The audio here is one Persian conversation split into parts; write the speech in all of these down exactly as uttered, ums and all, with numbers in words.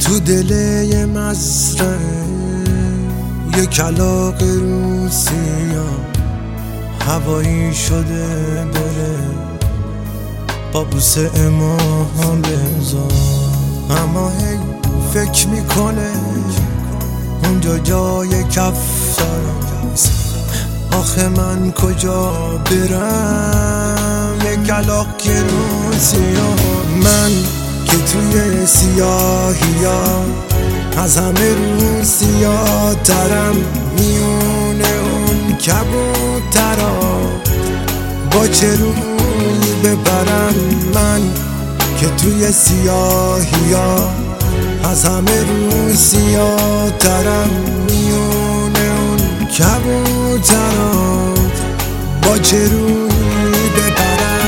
تو دل یه مزرعه یه کلاغ روسیا هوایی شده بره با بوسه ماها بذار، اما هی فکر میکنه اونجا جای کفترست. آخه من کجا برم یه کلاغ روسیا، من که توی سیاهیا از همه روسیا ترم، میونه اون کبوترا با چه روی ببرم. من که توی سیاهیا از همه روسیا ترم، میونه اون کبوترا با چه روی ببرم.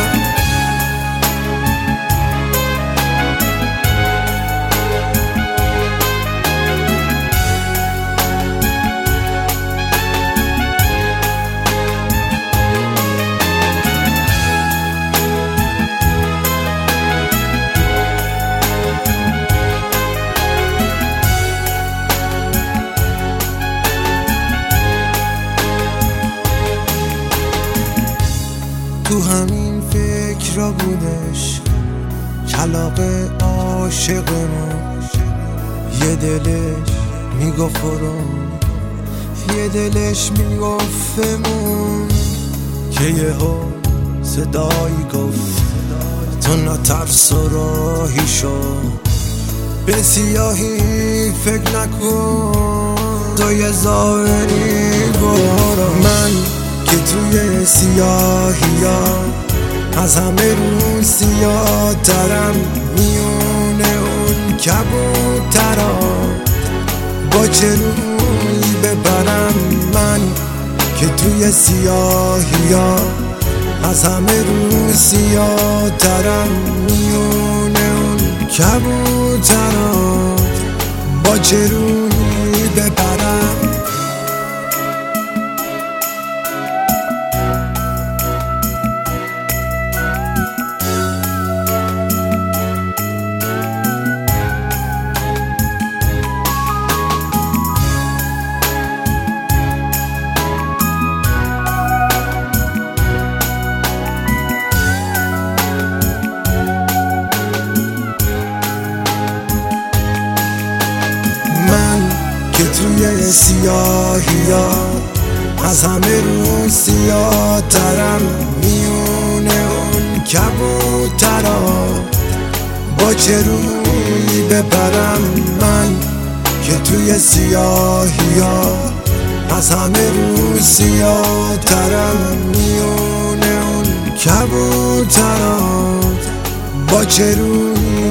تو همین فکر را بودش کلاغ عاشقمون، یه دلش میگفتم یه دلش میگفتمون که یه ها صدایی گفت تو نترس و راهی شو، به سیاهی فکر نکن تو یه ظاهری برو. من که توی سیاهیا از همه روسیا ترم، میونه اون کبوترا با چه روی ببرم. من که توی سیاهیا از همه روسیا ترم، میونه اون کبوترا با چه روی ببرم. که توی سیاهیا از همه روسیا ترم، میونه اون کبوترا با چه روی ببرم. من که توی سیاهیا از همه روسیا ترم، میونه اون کبوترا با چه روی